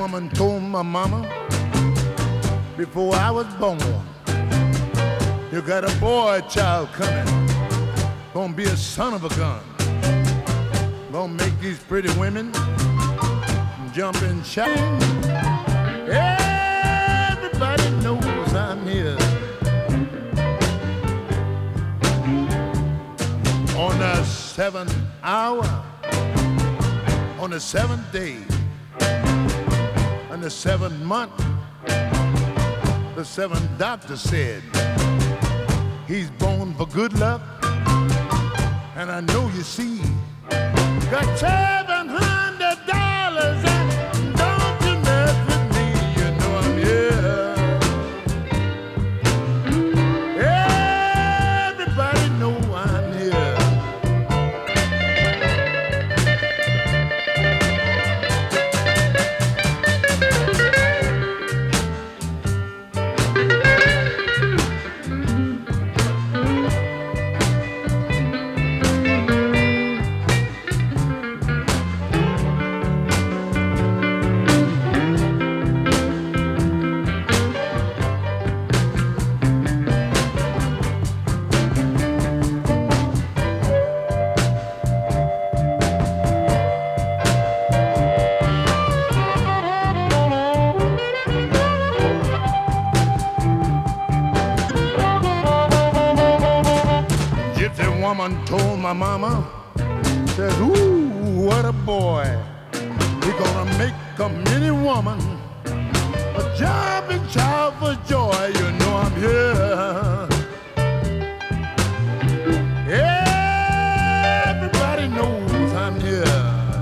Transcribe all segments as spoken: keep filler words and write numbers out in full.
woman told my mama before I was born, you got a boy child coming, gonna be a son of a gun, gonna make these pretty women jump and shout. Everybody knows I'm here. On the seventh hour, on the seventh day, on the seventh month, the seventh doctor said he's born for good luck. And I know you see, got seven hundred dollars, and don't you mess with me, you know I'm here. Everybody know I'm here. Woman told my mama, said, ooh, what a boy. He gonna make a mini woman a jumping child for joy. You know I'm here. Everybody knows I'm here.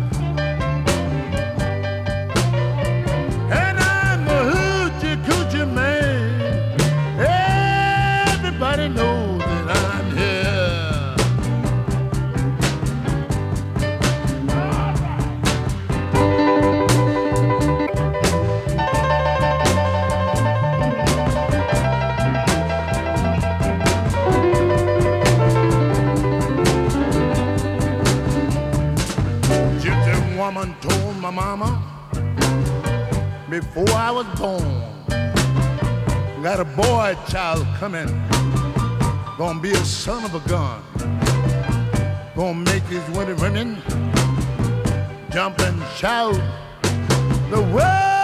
And I'm a hoochie coochie man. Everybody knows that I'm here. Woman told my mama before I was born, got a boy child coming, gonna be a son of a gun, gonna make these women women jump and shout the world.